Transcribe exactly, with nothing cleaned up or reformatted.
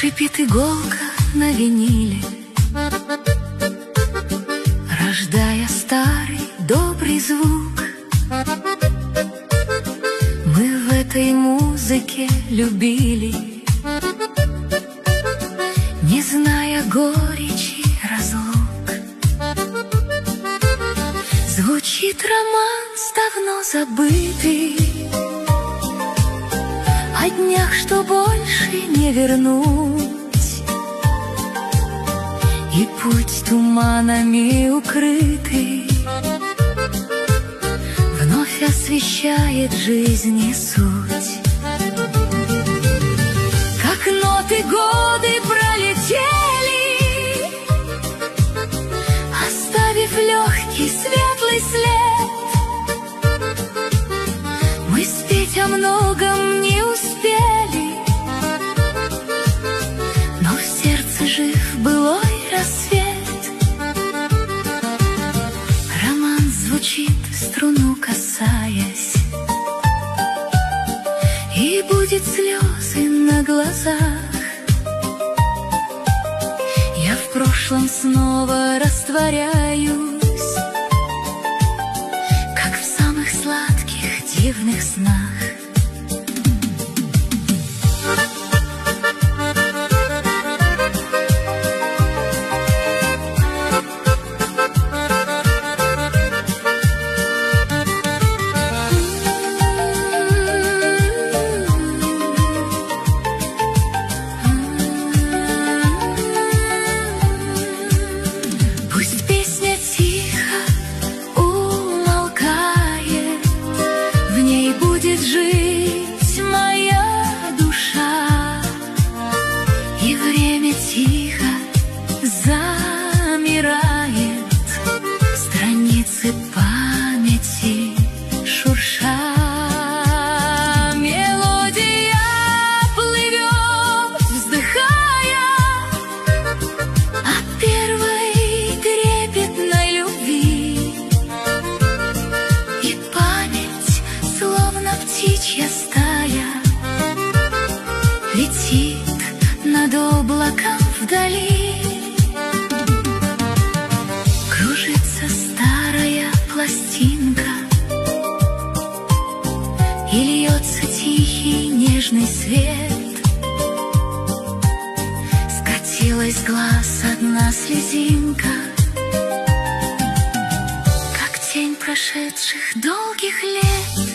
Шипит иголка на виниле, рождая старый добрый звук. Мы в этой музыке любили, не зная горечи разлук. Звучит романс давно забытый, о днях, что больше не вернуть. И путь туманами укрытый вновь освещает жизни суть. Как ноты годы пролетели, оставив легкий светлый след. Мы спеть о многом не успели, но в сердце жив былой рассвет. Роман звучит, струну касаясь, и будет слезы на глазах. Я в прошлом снова растворяюсь, как в самых сладких дивных снах. Жить моя душа, и время тихо замирает, страницы памяти шурша. Мелодия плывет, вздыхая от первой трепетной любви, и память, словно птичья стая, летит над облаком вдали. Кружится старая пластинка, и льется тихий нежный свет. Скатилась с глаз одна слезинка, как тень прошедших долгих лет.